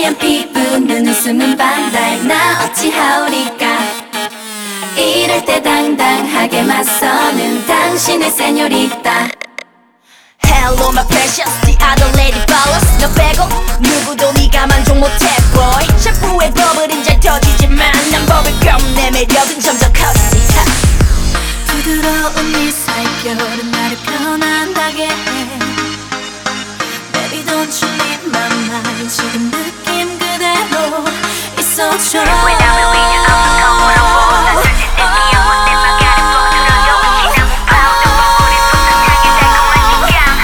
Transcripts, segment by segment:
하얀 피부 눈은 숨은 반달 나 어찌하오리까 이럴 때 당당하게 맞서는 당신의 세뇨리따. Hello my precious, the other lady follows. 너 빼고 누구도 네가 만족 못해 boy. 샴푸의 버블은 잘 터지지만 난 버블검 내 매력은 점점 커지지. 부드러운 이 살결은 나를 편안하게 해. Baby don't you leave my mind. 지금 느낌 그대로 있어줘. 왜냐면 위는 없는 거울로 난 둘째 내 영혼 내 맘가를 부드러워 지나고 파우더 머리 소중하게 달콤한 식감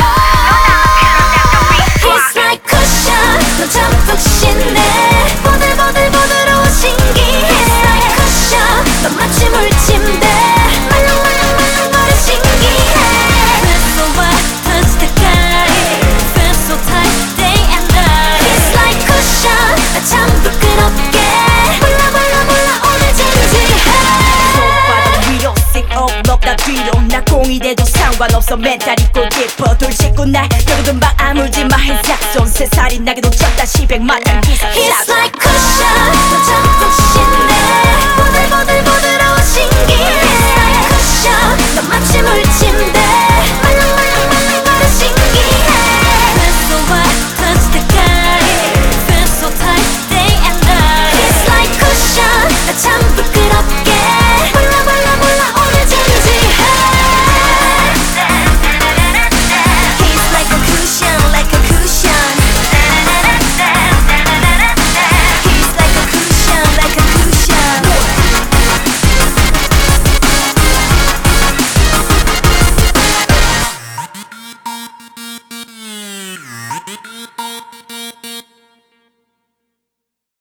It's like cushion 너 참 푹신해 보들보들 부드러워 신기해. It's like cushion 너 마치 물침대 말랑말랑말랑거려 신기해. Feel so wet, touch the sky. Feel so tight, day and night. It's like cushion 나 참 부끄럽게 몰라 오늘 진지해. 손바닥 위로 씩 높다 뒤로 나 공이 돼도 상관없어 멘탈이 꼭 깊어 돌직구 날 너도 금방 아물지 마 행삭손 새살이 나게 놓쳤다 10백만 단 기사 It's like cushion 너 참 푹신해